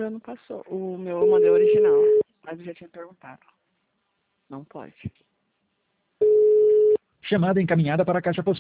meu não passou. O meu eu mandei original. Mas eu já tinha perguntado. Não pode. Chamada encaminhada para a caixa postal.